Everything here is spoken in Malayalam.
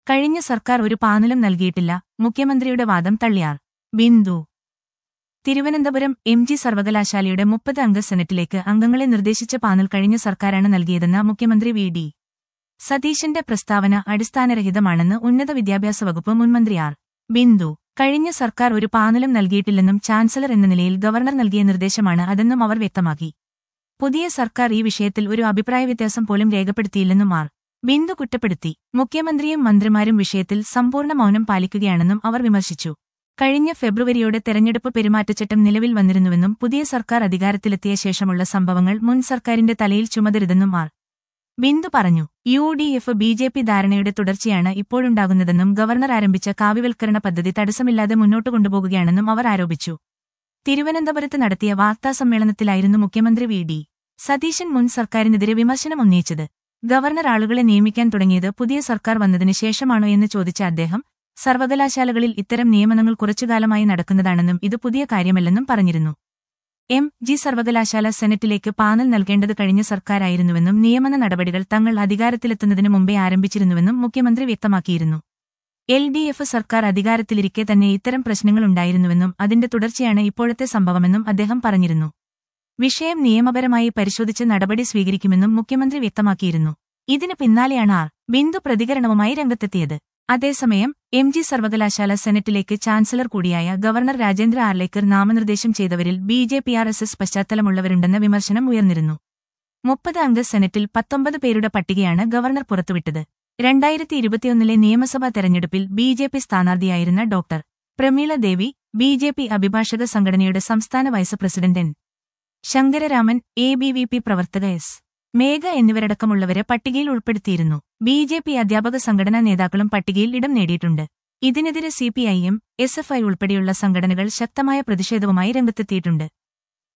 കഴിഞ്ഞ സർക്കാർ ഒരു പാനലും നൽകിയിട്ടില്ല, മുഖ്യമന്ത്രിയുടെ വാദം തള്ളിയാർ. ബിന്ദു. തിരുവനന്തപുരം എം.ജി. സർവകലാശാലയുടെ 30 അംഗ സെനറ്റിലേക്ക് അംഗങ്ങളെ നിർദ്ദേശിച്ച പാനൽ കഴിഞ്ഞ സർക്കാരാണ് നൽകിയതെന്ന മുഖ്യമന്ത്രി വി.ഡി. സതീശന്റെ പ്രസ്താവന അടിസ്ഥാനരഹിതമാണെന്ന് ഉന്നത വിദ്യാഭ്യാസ വകുപ്പ് മുൻമന്ത്രി ആർ. ബിന്ദു. കഴിഞ്ഞ സർക്കാർ ഒരു പാനലും നൽകിയിട്ടില്ലെന്നും ചാൻസലർ എന്ന നിലയിൽ ഗവർണർ നൽകിയ നിർദ്ദേശമാണ് അതെന്നും അവർ വ്യക്തമാക്കി. പുതിയ സർക്കാർ ഈ വിഷയത്തിൽ ഒരു അഭിപ്രായവ്യത്യാസം പോലും രേഖപ്പെടുത്തിയില്ലെന്നും ആർ. ബിന്ദു കുറ്റപ്പെടുത്തി. മുഖ്യമന്ത്രിയും മന്ത്രിമാരും വിഷയത്തിൽ സമ്പൂർണ്ണ മൗനം പാലിക്കുകയാണെന്നും അവർ വിമർശിച്ചു. കഴിഞ്ഞ ഫെബ്രുവരിയോടെ തെരഞ്ഞെടുപ്പ് പെരുമാറ്റച്ചട്ടം നിലവിൽ വന്നിരുന്നുവെന്നും പുതിയ സർക്കാർ അധികാരത്തിലെത്തിയ ശേഷമുള്ള സംഭവങ്ങൾ മുൻ സർക്കാരിന്റെ തലയിൽ ചുമതരുതെന്നും ആർ. ബിന്ദു പറഞ്ഞു. യു.ഡി.എഫ്. ബി.ജെ.പി. ധാരണയുടെ തുടർച്ചയാണ് ഇപ്പോഴുണ്ടാകുന്നതെന്നും ഗവർണർ ആരംഭിച്ച കാവ്യവൽക്കരണ പദ്ധതി തടസ്സമില്ലാതെ മുന്നോട്ടു കൊണ്ടുപോകുകയാണെന്നും അവർ ആരോപിച്ചു. തിരുവനന്തപുരത്ത് നടത്തിയ വാർത്താസമ്മേളനത്തിലായിരുന്നു മുഖ്യമന്ത്രി വി.ഡി. സതീശൻ മുൻ സർക്കാരിനെതിരെ വിമർശനം ഉന്നയിച്ചത്. ഗവർണർ ആളുകളെ നിയമിക്കാൻ തുടങ്ങിയത് പുതിയ സർക്കാർ വന്നതിന് ശേഷമാണോ എന്ന് ചോദിച്ച അദ്ദേഹം, സർവകലാശാലകളിൽ ഇത്തരം നിയമനങ്ങൾ കുറച്ചുകാലമായി നടക്കുന്നതാണെന്നും ഇത് പുതിയ കാര്യമല്ലെന്നും പറഞ്ഞിരുന്നു. എം.ജി. സർവകലാശാല സെനറ്റിലേക്ക് പാനൽ നൽകേണ്ടത് കഴിഞ്ഞ സർക്കാരായിരുന്നുവെന്നും നിയമന നടപടികൾ തങ്ങൾ അധികാരത്തിലെത്തുന്നതിനു മുമ്പേ ആരംഭിച്ചിരുന്നുവെന്നും മുഖ്യമന്ത്രി വ്യക്തമാക്കിയിരുന്നു. എൽ.ഡി.എഫ്. സർക്കാർ അധികാരത്തിലിരിക്കെ തന്നെ ഇത്തരം പ്രശ്നങ്ങളുണ്ടായിരുന്നുവെന്നും അതിന്റെ തുടർച്ചയാണ് ഇപ്പോഴത്തെ സംഭവമെന്നും അദ്ദേഹം പറഞ്ഞിരുന്നു. വിഷയം നിയമപരമായി പരിശോധിച്ച് നടപടി സ്വീകരിക്കുമെന്നും മുഖ്യമന്ത്രി വ്യക്തമാക്കിയിരുന്നു. ഇതിന് പിന്നാലെയാണ് ആർ. ബിന്ദു പ്രതികരണവുമായി രംഗത്തെത്തിയത്. അതേസമയം എം.ജി. സർവകലാശാല സെനറ്റിലേക്ക് ചാൻസലർ കൂടിയായ ഗവർണർ രാജേന്ദ്ര ആർലേക്കർ നാമനിർദ്ദേശം ചെയ്തവരിൽ ബി.ജെ.പി.ആർ.എസ്.എസ്. പശ്ചാത്തലമുള്ളവരുണ്ടെന്ന വിമർശനം ഉയർന്നിരുന്നു. 30 അംഗ സെനറ്റിൽ 19 പേരുടെ പട്ടികയാണ് ഗവർണർ പുറത്തുവിട്ടത്. 2021 നിയമസഭാ തെരഞ്ഞെടുപ്പിൽ ബി.ജെ.പി. സ്ഥാനാർത്ഥിയായിരുന്ന ഡോക്ടർ പ്രമീള ദേവി, ബി.ജെ.പി. അഭിഭാഷക സംഘടനയുടെ സംസ്ഥാന vice president N. Sankararaman, ABVP. പ്രവർത്തക എസ്. മേഘ എന്നിവരടക്കമുള്ളവരെ പട്ടികയിൽ ഉൾപ്പെടുത്തിയിരുന്നു. ബി.ജെ.പി. അധ്യാപക സംഘടനാ നേതാക്കളും പട്ടികയിൽ ഇടം നേടിയിട്ടുണ്ട്. ഇതിനെതിരെ സി.പി.ഐ.എം, എസ്.എഫ്.ഐ. ഉൾപ്പെടെയുള്ള സംഘടനകൾ ശക്തമായ പ്രതിഷേധവുമായി രംഗത്തെത്തിയിട്ടുണ്ട്.